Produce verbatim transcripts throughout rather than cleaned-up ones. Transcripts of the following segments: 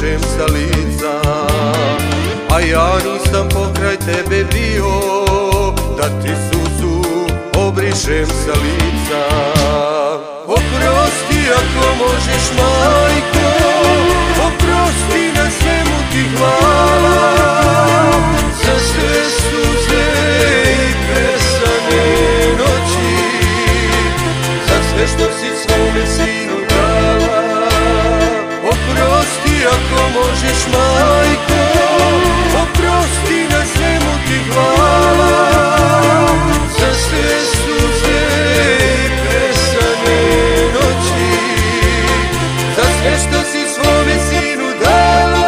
obrišem sa lica, a ja nisam pokraj tebe bio, da ti suzu obrišem sa lica. Oprosti ako možeš, majko, oprosti, na svemu ti hvala, za sve suze i pesane noći, za sve što si svome sinu dala. Oprosti ako možeš, majko, oprosti, na svemu ti hvala, za sve suze i pesane noći, za sve što si svome sinu dala.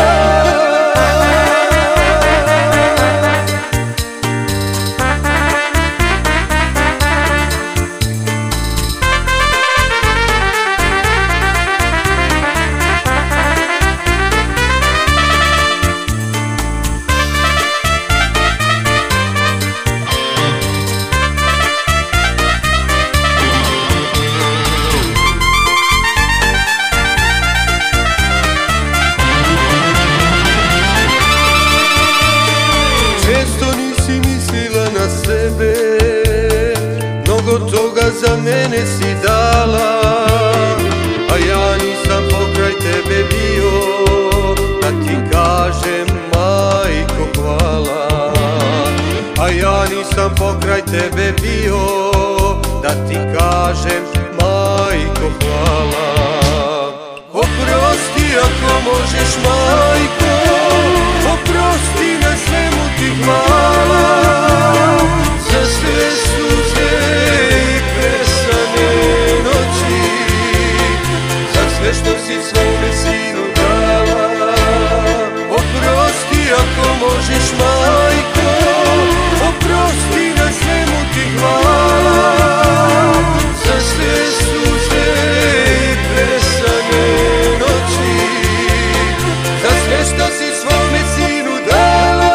Mnogo toga za mene si dala, a ja nisam pokraj tebe bio, da ti kažem, majko, hvala. A ja nisam pokraj tebe bio, da ti kažem, majko, hvala. Oprosti ako možeš, majko, oprosti, na svemu ti hvala, za sve suze i pesane noći, za sve što si svome sinu dala. Oprosti ako možeš, majko, oprosti, na svemu ti hvala, za sve suze i pesane noći, za sve što si svome sinu dala.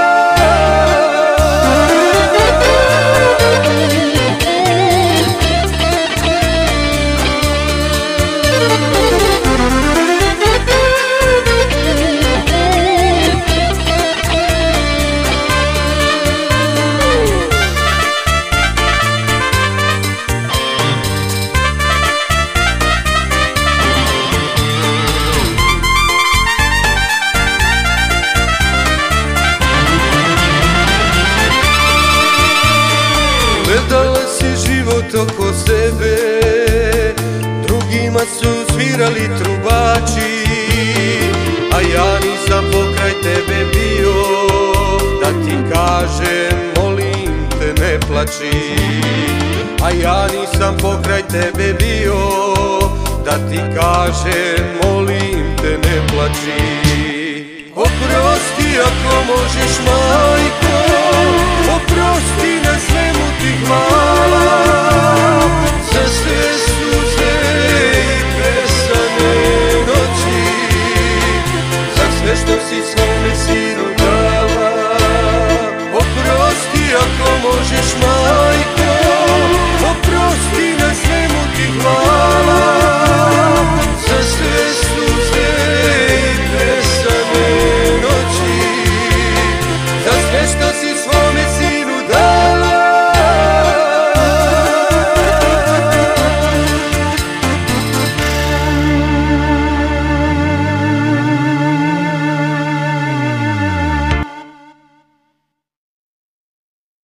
Gledala si život oko sebe, drugima su svirali trubači, a ja nisam pokraj tebe bio, da ti kažem, molim te, ne plači. A ja nisam pokraj tebe bio, da ti kažem, molim te, ne plači. Oprosti ako možeš, majko, oprosti, na svemu ti hvala, za sve